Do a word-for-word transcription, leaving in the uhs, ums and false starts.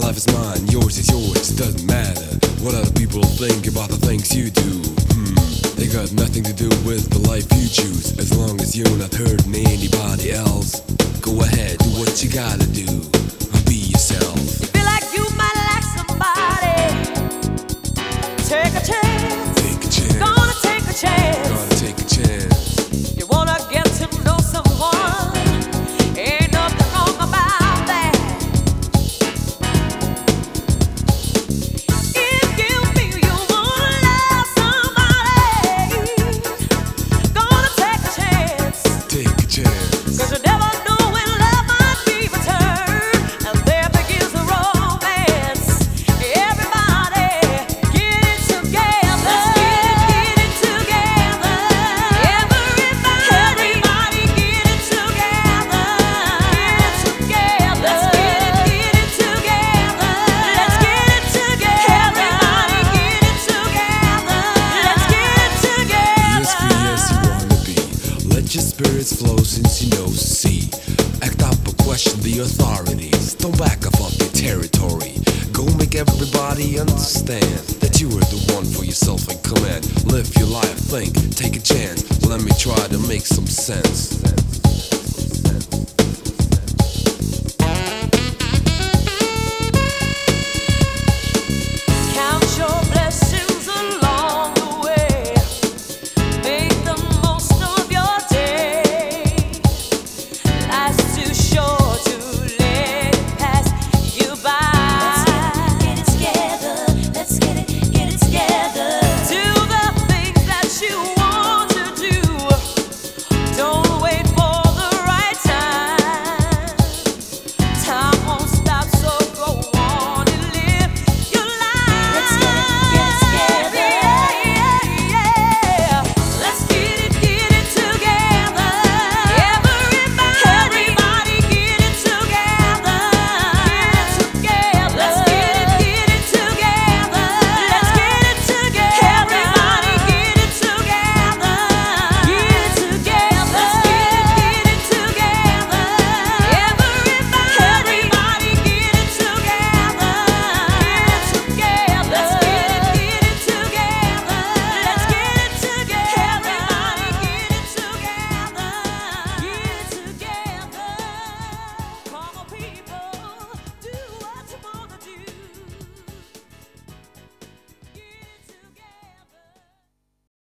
life is mine, yours is yours. Doesn't matter what other people think about the things you do. Hmm, they got nothing to do with the life you choose. As long as you're not hurting anybody else, go ahead, do what you gotta do. Be yourself. You feel like you might like somebody. Take a chance. Take a chance. Gonna take a chance. Gotta take a chance. You wanna get to know someone. Ain't nothing wrong about that. If you feel you wanna love somebody, gonna take a chance. Take a chance. 'Cause you never know when love might be returned, and there begins the romance. Everybody get it together. Get it together. Everybody, everybody get it together. Get it together. Let's get it, get it together. Let's get it together. Everybody get it together. Let's get it together. Be as free as you wanna be. Let your spirits flow since you know see. Act up or question the authorities. Don't back up off your territory. Go make everybody understand that you are the one for yourself in command. Live your life, think, take a chance. Let me try to make some sense.